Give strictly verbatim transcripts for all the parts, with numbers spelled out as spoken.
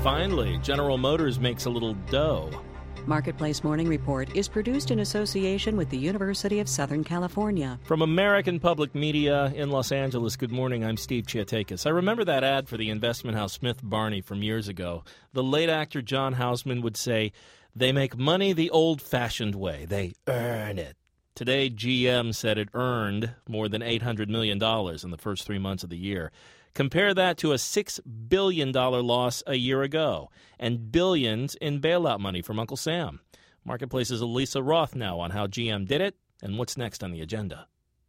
Finally, General Motors makes a little dough. Marketplace Morning Report is produced in association with the University of Southern California. From American Public Media in Los Angeles, good morning. I'm Steve Chiatakis. I remember that ad for the investment house Smith Barney from years ago. The late actor John Houseman would say, "They make money the old-fashioned way. They earn it." Today, G M said it earned more than eight hundred million dollars in the first three months of the year. Compare that to a six billion dollars loss a year ago and billions in bailout money from Uncle Sam. Marketplace's Elisa Roth now on how G M did it and what's next on the agenda.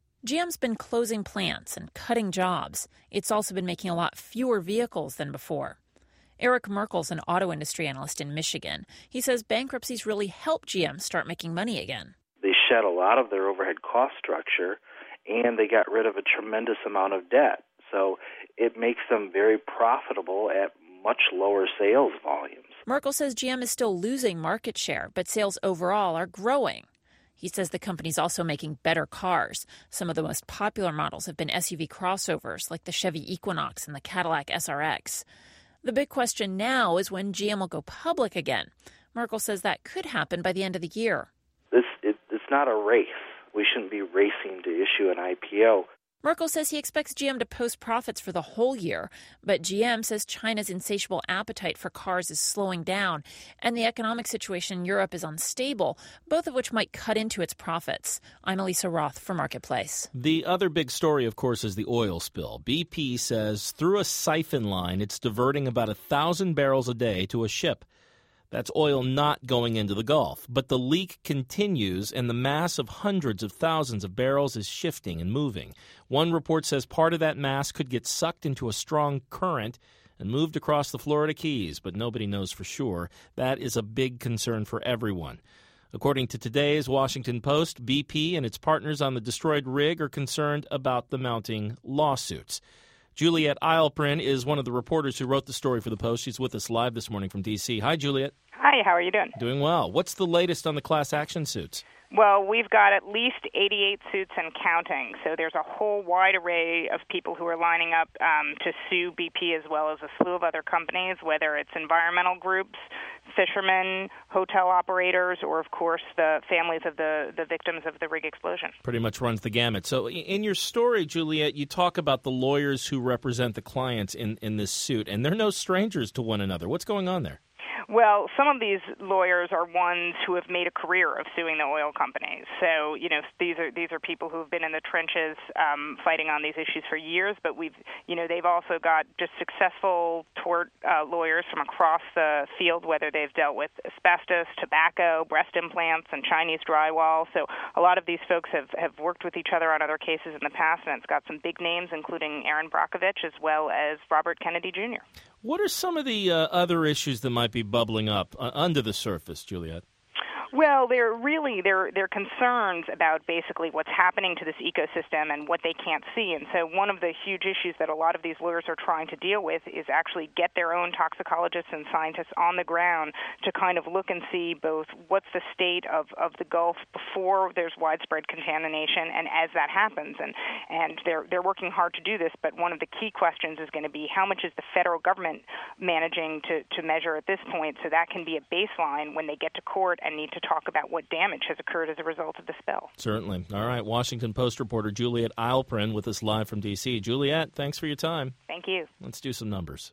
G M's been closing plants and cutting jobs. It's also been making a lot fewer vehicles than before. Eric Merkel's an auto industry analyst in Michigan. He says bankruptcies really helped G M start making money again. They shed a lot of their overhead cost structure, and they got rid of a tremendous amount of debt. So it makes them very profitable at much lower sales volumes. Merkel says G M is still losing market share, but sales overall are growing. He says the company's also making better cars. Some of the most popular models have been S U V crossovers like the Chevy Equinox and the Cadillac S R X. The big question now is when G M will go public again. Merkel says that could happen by the end of the year. This it, it's not a race. We shouldn't be racing to issue an I P O. Merkel says he expects G M to post profits for the whole year, but G M says China's insatiable appetite for cars is slowing down, and the economic situation in Europe is unstable, both of which might cut into its profits. I'm Elisa Roth for Marketplace. The other big story, of course, is the oil spill. B P says through a siphon line, it's diverting about a thousand barrels a day to a ship. That's oil not going into the Gulf. But the leak continues, and the mass of hundreds of thousands of barrels is shifting and moving. One report says part of that mass could get sucked into a strong current and moved across the Florida Keys, but nobody knows for sure. That is a big concern for everyone. According to today's Washington Post, B P and its partners on the destroyed rig are concerned about the mounting lawsuits. Juliet Eilprin is one of the reporters who wrote the story for the Post. She's with us live this morning from D C. Hi, Juliet. Hi, how are you doing? Doing well. What's the latest on the class action suits? Well, we've got at least eighty-eight suits and counting. So there's a whole wide array of people who are lining up um, to sue B P as well as a slew of other companies, whether it's environmental groups, fishermen, hotel operators, or, of course, the families of the, the victims of the rig explosion. Pretty much runs the gamut. So in your story, Juliet, you talk about the lawyers who represent the clients in, in this suit, and they're no strangers to one another. What's going on there? Well, some of these lawyers are ones who have made a career of suing the oil companies. So, you know, these are these are people who have been in the trenches um, fighting on these issues for years. But we've, you know, they've also got just successful tort uh, lawyers from across the field, whether they've dealt with asbestos, tobacco, breast implants, and Chinese drywall. So a lot of these folks have, have worked with each other on other cases in the past, and it's got some big names, including Aaron Brockovich as well as Robert Kennedy Junior What are some of the uh, other issues that might be bubbling up uh, under the surface, Juliet? Well, they're really they're they're concerns about basically what's happening to this ecosystem and what they can't see. And so one of the huge issues that a lot of these lawyers are trying to deal with is actually get their own toxicologists and scientists on the ground to kind of look and see both what's the state of, of the Gulf before there's widespread contamination and as that happens. And and they're they're working hard to do this, but one of the key questions is going to be how much is the federal government managing to, to measure at this point, so that can be a baseline when they get to court and need to talk about what damage has occurred as a result of the spill. Certainly. All right. Washington Post reporter Juliet Eilprin with us live from D C. Juliet, thanks for your time. Thank you. Let's do some numbers.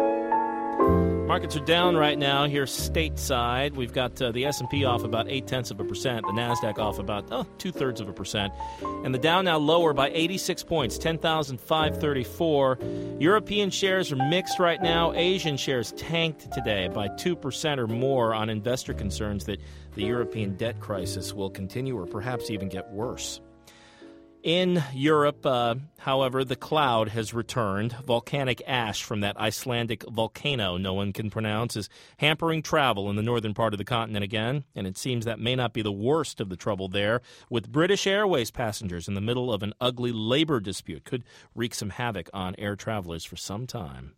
Markets are down right now here stateside. We've got uh, the S and P off about eight-tenths of a percent, the NASDAQ off about oh, two-thirds of a percent, and the Dow now lower by eighty-six points, ten thousand five hundred thirty-four. European shares are mixed right now. Asian shares tanked today by two percent or more on investor concerns that the European debt crisis will continue or perhaps even get worse. In Europe, uh, however, the cloud has returned. Volcanic ash from that Icelandic volcano no one can pronounce is hampering travel in the northern part of the continent again, and it seems that may not be the worst of the trouble there, with British Airways passengers in the middle of an ugly labor dispute. Could wreak some havoc on air travelers for some time.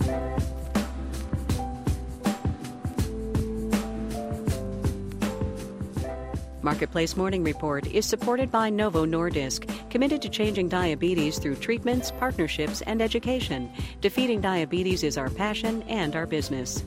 Marketplace Morning Report is supported by Novo Nordisk, committed to changing diabetes through treatments, partnerships, and education. Defeating diabetes is our passion and our business.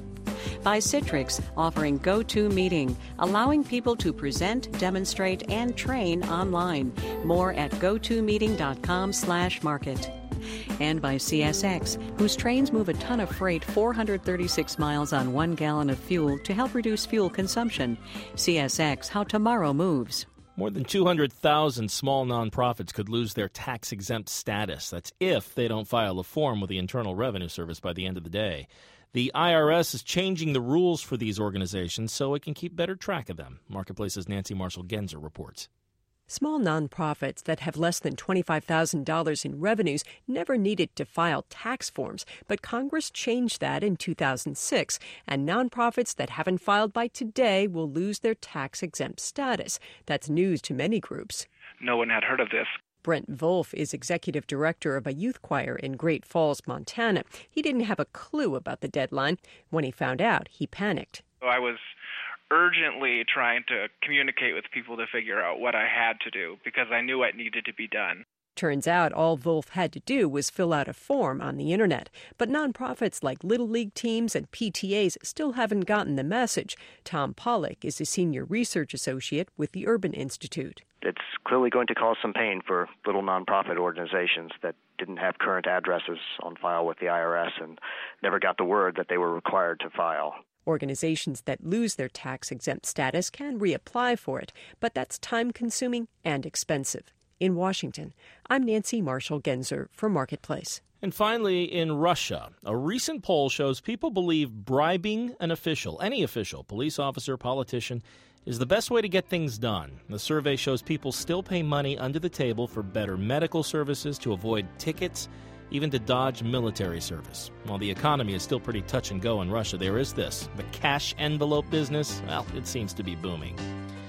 By Citrix, offering GoToMeeting, allowing people to present, demonstrate, and train online. More at gotomeeting.com slash market. And by C S X, whose trains move a ton of freight four hundred thirty-six miles on one gallon of fuel to help reduce fuel consumption. C S X, how tomorrow moves. More than two hundred thousand small nonprofits could lose their tax-exempt status. That's if they don't file a form with the Internal Revenue Service by the end of the day. The I R S is changing the rules for these organizations so it can keep better track of them. Marketplace's Nancy Marshall-Genzer reports. Small nonprofits that have less than twenty-five thousand dollars in revenues never needed to file tax forms, but Congress changed that in two thousand six, and nonprofits that haven't filed by today will lose their tax-exempt status. That's news to many groups. No one had heard of this. Brent Wolf is executive director of a youth choir in Great Falls, Montana. He didn't have a clue about the deadline. When he found out, he panicked. I was urgently trying to communicate with people to figure out what I had to do because I knew what needed to be done. Turns out all Wolf had to do was fill out a form on the internet. But nonprofits like Little League teams and P T As still haven't gotten the message. Tom Pollock is a senior research associate with the Urban Institute. It's clearly going to cause some pain for little nonprofit organizations that didn't have current addresses on file with the I R S and never got the word that they were required to file. Organizations that lose their tax-exempt status can reapply for it, but that's time-consuming and expensive. In Washington, I'm Nancy Marshall-Genzer for Marketplace. And finally, in Russia, a recent poll shows people believe bribing an official, any official, police officer, politician, is the best way to get things done. The survey shows people still pay money under the table for better medical services, to avoid tickets, even to dodge military service. While the economy is still pretty touch and go in Russia, there is this. The cash envelope business, well, it seems to be booming.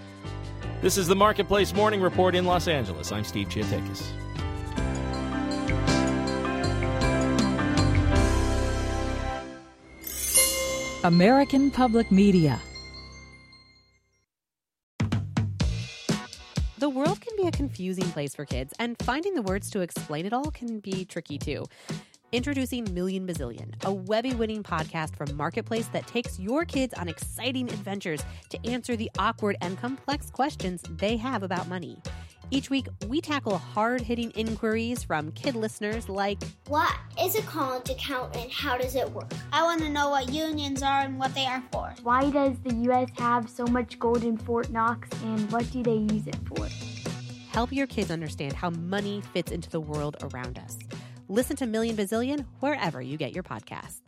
This is the Marketplace Morning Report in Los Angeles. I'm Steve Chiatakis. American Public Media. The world can be a confusing place for kids, and finding the words to explain it all can be tricky too. Introducing Million Bazillion, a Webby-winning podcast from Marketplace that takes your kids on exciting adventures to answer the awkward and complex questions they have about money. Each week, we tackle hard-hitting inquiries from kid listeners like, what is a college account and how does it work? I want to know what unions are and what they are for. Why does the U S have so much gold in Fort Knox and what do they use it for? Help your kids understand how money fits into the world around us. Listen to Million Bazillion wherever you get your podcasts.